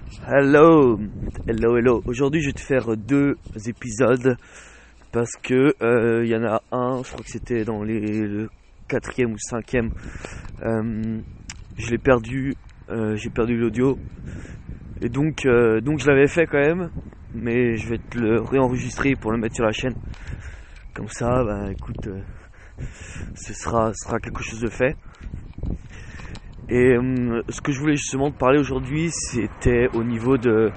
Hello. Aujourd'hui, je vais te faire deux épisodes parce que il y en a un, je crois que c'était dans le quatrième ou cinquième. Je l'ai perdu, j'ai perdu l'audio et donc je l'avais fait quand même, mais je vais te le réenregistrer pour le mettre sur la chaîne. Comme ça, écoute, ce sera quelque chose de fait. Et ce que je voulais justement te parler aujourd'hui, c'était au niveau de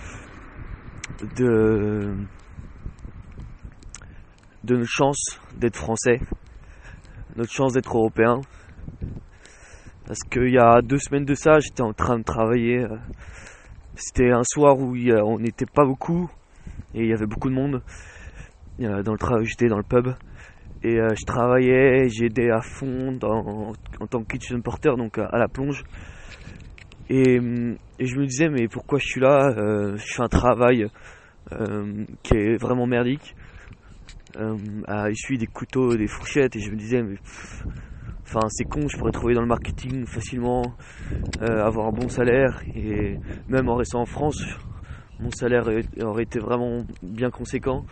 notre chance d'être français, notre chance d'être européen. Parce qu'il y a 2 semaines de ça, j'étais en train de travailler. C'était un soir où on n'était pas beaucoup et il y avait beaucoup de monde. Dans le travail, j'étais dans le pub. Et je travaillais, j'aidais à fond en tant que kitchen porter, donc à la plonge. Et je me disais, mais pourquoi je suis là? Je fais un travail qui est vraiment merdique, à essuyer des couteaux, des fourchettes. Et je me disais, mais c'est con, je pourrais travailler dans le marketing facilement, avoir un bon salaire. Et même en restant en France, mon salaire aurait été vraiment bien conséquent.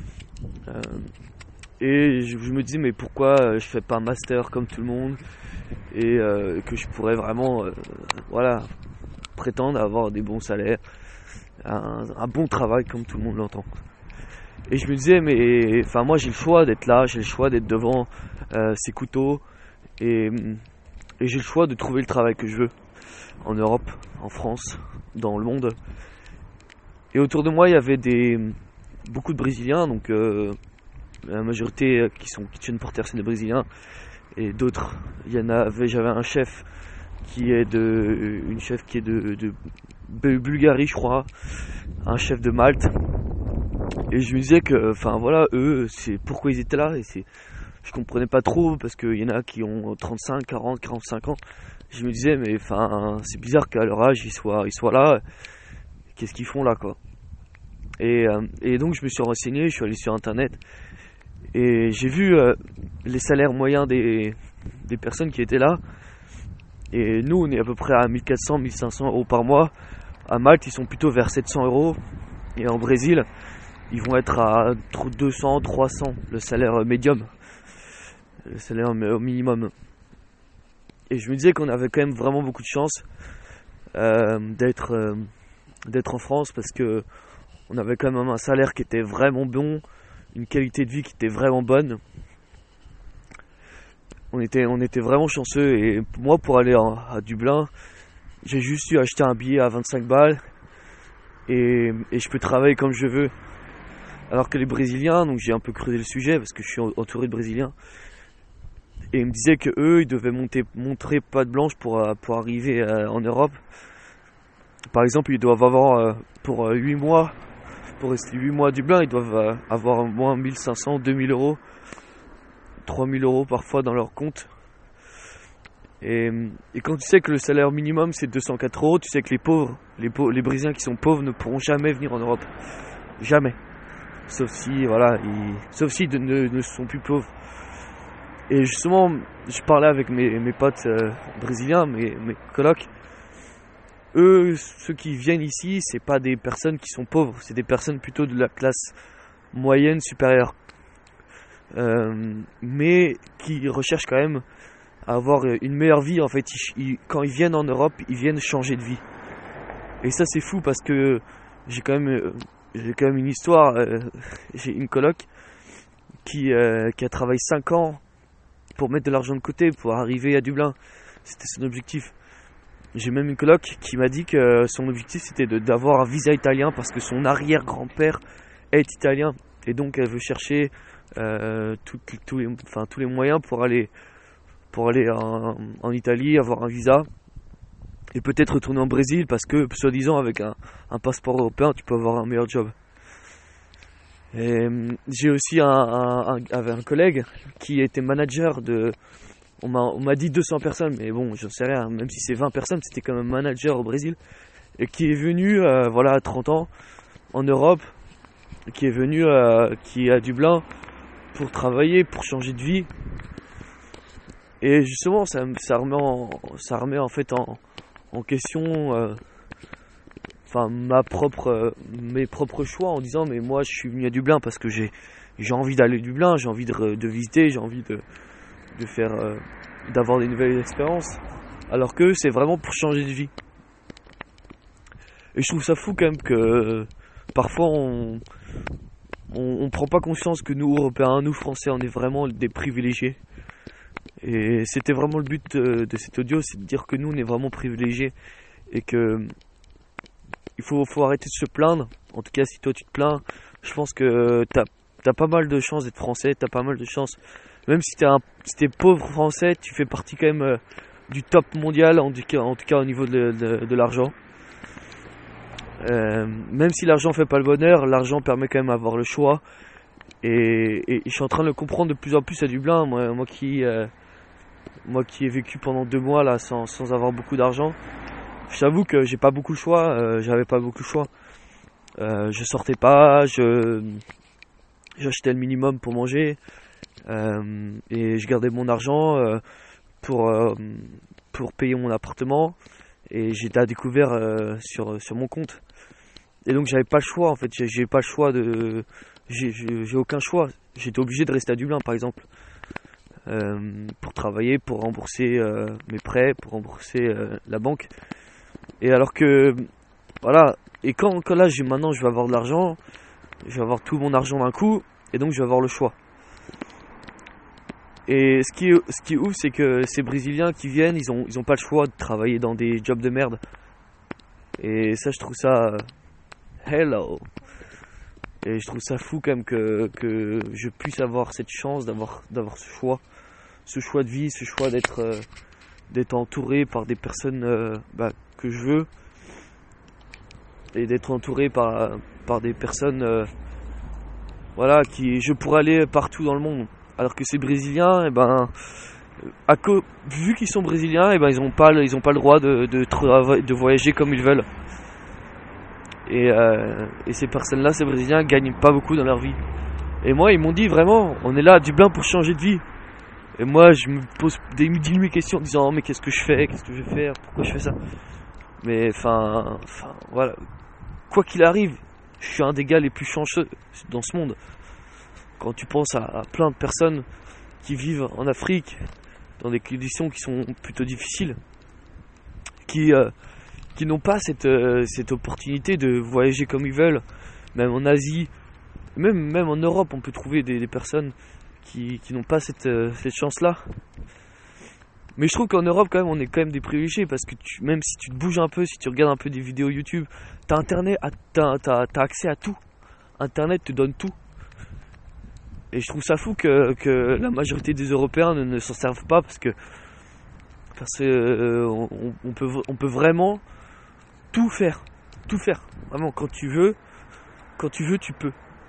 Et je me disais, mais pourquoi je fais pas un master comme tout le monde et que je pourrais vraiment prétendre avoir des bons salaires, un bon travail comme tout le monde l'entend. Et je me disais, mais moi j'ai le choix d'être là, j'ai le choix d'être devant ces couteaux et j'ai le choix de trouver le travail que je veux en Europe, en France, dans le monde. Et autour de moi il y avait beaucoup de Brésiliens, donc la majorité qui sont kitchen porters, c'est des Brésiliens, et d'autres, j'avais un chef une chef qui est de Bulgarie, je crois, un chef de Malte, et je me disais que, eux, c'est pourquoi ils étaient là, et je comprenais pas trop, parce qu'il y en a qui ont 35, 40, 45 ans, je me disais, mais c'est bizarre qu'à leur âge, ils soient là, qu'est-ce qu'ils font là, quoi. Et donc je me suis renseigné, je suis allé sur internet, et j'ai vu les salaires moyens des personnes qui étaient là. Et nous, on est à peu près à 1400, 1500 euros par mois. À Malte, ils sont plutôt vers 700 euros. Et en Brésil, ils vont être à 200, 300, le salaire médium. Le salaire au minimum. Et je me disais qu'on avait quand même vraiment beaucoup de chance d'être en France, parce que on avait quand même un salaire qui était vraiment bon, une qualité de vie qui était vraiment bonne. On était vraiment chanceux, et moi, pour aller à Dublin, j'ai juste eu acheter un billet à 25 balles et je peux travailler comme je veux. Alors que les Brésiliens, donc j'ai un peu creusé le sujet parce que je suis entouré de Brésiliens, et ils me disaient que eux, ils devaient montrer patte blanche pour arriver en Europe. Par exemple, ils doivent avoir pour 8 mois, pour rester 8 mois à Dublin, ils doivent avoir au moins 1500, 2000 euros, 3000 euros parfois dans leur compte. Et quand tu sais que le salaire minimum c'est 204 euros, tu sais que les Brésiliens qui sont pauvres ne pourront jamais venir en Europe. Jamais. Sauf si ils ne sont plus pauvres. Et justement, je parlais avec mes potes brésiliens, mes colocs. Eux, ceux qui viennent ici, c'est pas des personnes qui sont pauvres, c'est des personnes plutôt de la classe moyenne supérieure, mais qui recherchent quand même à avoir une meilleure vie. En fait, quand ils viennent en Europe, ils viennent changer de vie. Et ça, c'est fou, parce que j'ai quand même une histoire. J'ai une coloc qui a travaillé 5 ans pour mettre de l'argent de côté pour arriver à Dublin. C'était son objectif. J'ai même une coloc qui m'a dit que son objectif c'était d'avoir un visa italien, parce que son arrière-grand-père est italien, et donc elle veut chercher tous les moyens pour aller en Italie, avoir un visa, et peut-être retourner en Brésil, parce que soi-disant avec un passeport européen tu peux avoir un meilleur job. Et j'ai aussi un collègue qui était manager de... On m'a dit 200 personnes, mais bon, j'en sais rien, même si c'est 20 personnes, c'était quand même manager au Brésil, et qui est venu à 30 ans en Europe, qui est à Dublin pour travailler, pour changer de vie. Et justement, ça remet en fait en question mes propres choix en disant mais moi je suis venu à Dublin parce que j'ai envie d'aller à Dublin, j'ai envie de visiter, j'ai envie de faire d'avoir des nouvelles expériences, alors que c'est vraiment pour changer de vie. Et je trouve ça fou quand même que parfois on prend pas conscience que nous Européens, nous Français, on est vraiment des privilégiés. Et c'était vraiment le but de cet audio, c'est de dire que nous on est vraiment privilégiés et que il faut arrêter de se plaindre. En tout cas, si toi tu te plains, je pense que t'as pas mal de chances d'être français, t'as pas mal de chances. Même si t'es pauvre français, tu fais partie quand même du top mondial, en tout cas au niveau de l'argent. Même si l'argent fait pas le bonheur, l'argent permet quand même d'avoir le choix. Et je suis en train de le comprendre de plus en plus à Dublin. Moi qui ai vécu pendant 2 mois là sans avoir beaucoup d'argent, j'avoue que j'ai pas beaucoup le choix. J'avais pas beaucoup le choix. Je sortais pas, j'achetais le minimum pour manger, et je gardais mon argent pour payer mon appartement, et j'étais à découvert sur mon compte. Et donc j'avais pas le choix en fait, j'ai pas le choix j'ai aucun choix. J'étais obligé de rester à Dublin par exemple, pour travailler, pour rembourser mes prêts, pour rembourser la banque. Et alors que voilà, et quand là maintenant je vais avoir de l'argent, je vais avoir tout mon argent d'un coup, et donc je vais avoir le choix. Et ce qui est ouf, c'est que ces Brésiliens qui viennent, ils ont pas le choix de travailler dans des jobs de merde. Et ça, je trouve ça hello. Et je trouve ça fou quand même que je puisse avoir cette chance d'avoir ce choix de vie, ce choix d'être entouré par des personnes que je veux, et d'être entouré par des personnes qui je pourrais aller partout dans le monde. Alors que ces Brésiliens, vu qu'ils sont Brésiliens, ils ont pas le droit de voyager comme ils veulent. Et ces personnes-là, ces Brésiliens, gagnent pas beaucoup dans leur vie. Et moi, ils m'ont dit vraiment, on est là à Dublin pour changer de vie. Et moi, je me pose des milliers de questions en disant, mais qu'est-ce que je fais, qu'est-ce que je vais faire, pourquoi je fais ça. Mais voilà. Quoi qu'il arrive, je suis un des gars les plus chanceux dans ce monde. Quand tu penses à plein de personnes qui vivent en Afrique, dans des conditions qui sont plutôt difficiles, qui n'ont pas cette opportunité de voyager comme ils veulent, même en Asie, même en Europe, on peut trouver des personnes qui n'ont pas cette chance-là. Mais je trouve qu'en Europe, quand même, on est quand même des privilégiés, parce que même si tu te bouges un peu, si tu regardes un peu des vidéos YouTube, t'as Internet, t'as accès à tout. Internet te donne tout. Et je trouve ça fou que la majorité des Européens ne s'en servent pas, parce que on peut vraiment tout faire, vraiment quand tu veux, tu peux.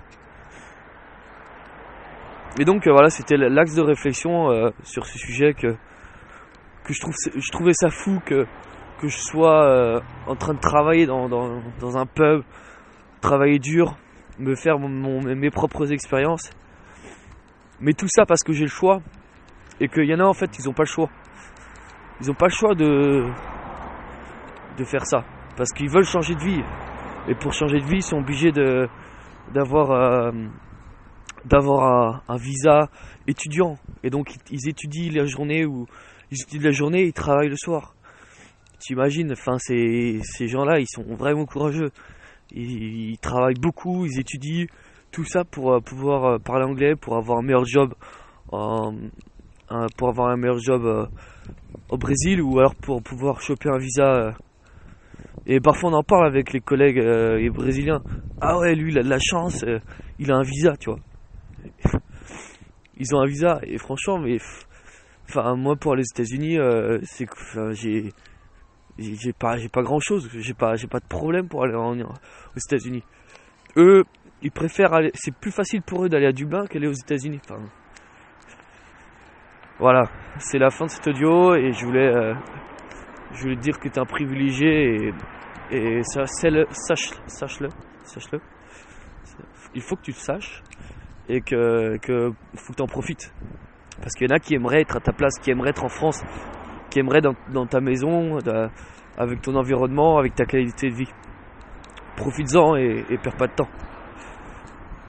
Et donc voilà, c'était l'axe de réflexion sur ce sujet que je trouvais ça fou que je sois en train de travailler dans un pub, travailler dur, me faire mes propres expériences. Mais tout ça parce que j'ai le choix, et qu'il y en a en fait, ils ont pas le choix. Ils ont pas le choix de faire ça, parce qu'ils veulent changer de vie. Et pour changer de vie, ils sont obligés d'avoir un visa étudiant. Et donc ils étudient la journée, ils travaillent le soir. T'imagines, ces gens-là, ils sont vraiment courageux. Ils travaillent beaucoup, ils étudient, tout ça pour pouvoir parler anglais, pour avoir un meilleur job au Brésil, ou alors pour pouvoir choper un visa. Et parfois on en parle avec les collègues brésiliens. Ah ouais, lui il a de la chance, il a un visa, tu vois. Ils ont un visa, et franchement, moi pour aller aux États-Unis, j'ai pas grand chose, j'ai pas de problème pour aller aux États-Unis. Eux, ils préfèrent aller, c'est plus facile pour eux d'aller à Dublin qu'aller aux États-Unis. Voilà, c'est la fin de cet audio, et je voulais te dire que t'es un privilégié, et ça, sache-le. Il faut que tu le saches, et que faut que t'en profites. Parce qu'il y en a qui aimeraient être à ta place, qui aimeraient être en France, qui aimeraient dans ta maison, avec ton environnement, avec ta qualité de vie. profites-en et perds pas de temps.